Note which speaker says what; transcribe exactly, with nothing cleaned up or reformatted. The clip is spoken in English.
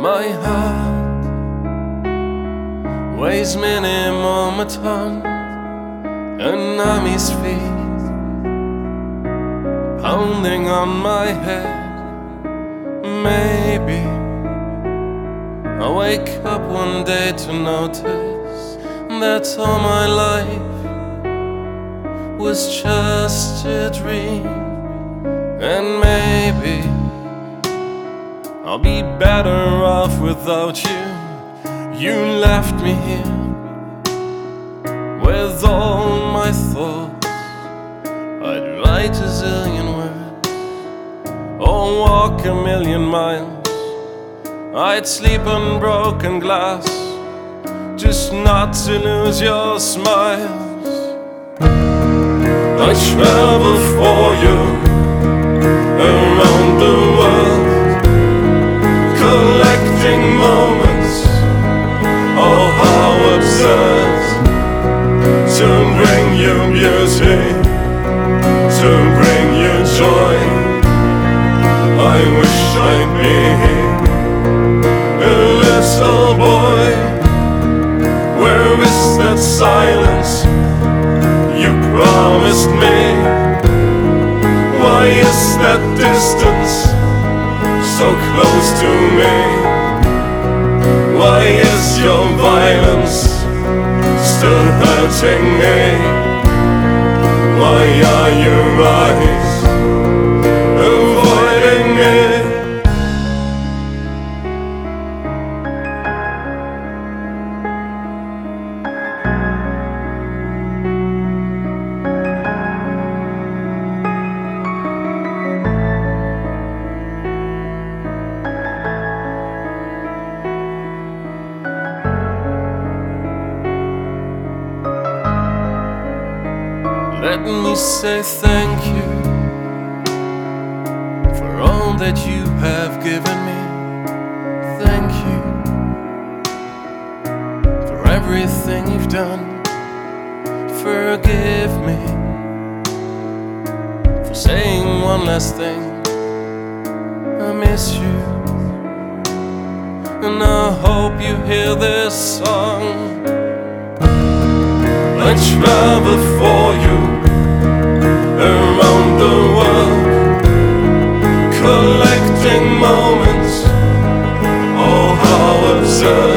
Speaker 1: My heart weighs minimum a ton, and I'm his feet pounding on my head. Maybe I'll wake up one day to notice that all my life was just a dream. And maybe I'll be better off without you. You left me here with all my thoughts. I'd write a zillion words or walk a million miles. I'd sleep on broken glass just not to lose your smiles. I travel for you around the world, collecting moments, oh how absurd, to bring you beauty, to bring you joy. I wish I'd be a little boy. Where is that silence you promised me? Why is that distance so close to me? Why is your violence still hurting me? Why are your eyes avoiding me? Let me say thank you for all that you have given me. Thank you for everything you've done. Forgive me for saying one last thing. I miss you, and I hope you hear this song. I travel for you around the world, collecting moments, oh how absurd,